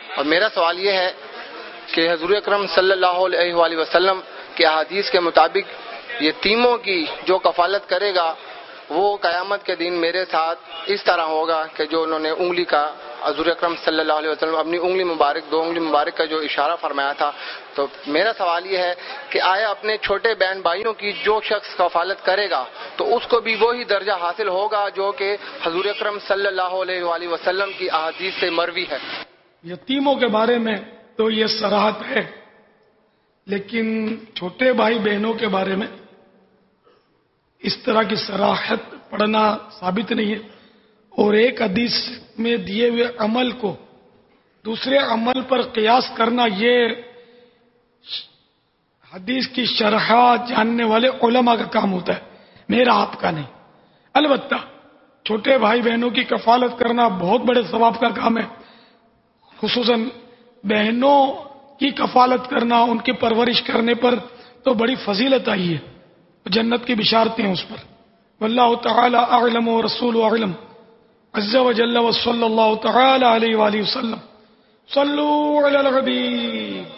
اور میرا سوال یہ ہے کہ حضور اکرم صلی اللہ علیہ وآلہ وسلم کے احادیث کے مطابق یتیموں کی جو کفالت کرے گا وہ قیامت کے دن میرے ساتھ اس طرح ہوگا کہ جو انہوں نے انگلی کا حضور اکرم صلی اللہ علیہ وسلم اپنی انگلی مبارک 2 انگلی مبارک کا جو اشارہ فرمایا تھا. تو میرا سوال یہ ہے کہ آیا اپنے چھوٹے بہن بھائیوں کی جو شخص کفالت کرے گا تو اس کو بھی وہی درجہ حاصل ہوگا جو کہ حضور اکرم صلی اللہ علیہ وآلہ وسلم کی احادیث سے مروی ہے؟ یتیموں کے بارے میں تو یہ صراحت ہے، لیکن چھوٹے بھائی بہنوں کے بارے میں اس طرح کی صراحت پڑھنا ثابت نہیں ہے. اور ایک حدیث میں دیے ہوئے عمل کو دوسرے عمل پر قیاس کرنا یہ حدیث کی شرح جاننے والے علماء کا کام ہوتا ہے، میرا آپ کا نہیں. البتہ چھوٹے بھائی بہنوں کی کفالت کرنا بہت بڑے ثواب کا کام ہے، خصوصاً بہنوں کی کفالت کرنا، ان کی پرورش کرنے پر تو بڑی فضیلت آئی ہے، جنت کی بشارتیں ہیں اس پر. واللہ تعالی اعلم ورسول اعلم عز وجل وصلی اللہ تعالی علیہ وآلہ وسلم. صلوا علی الحبیب.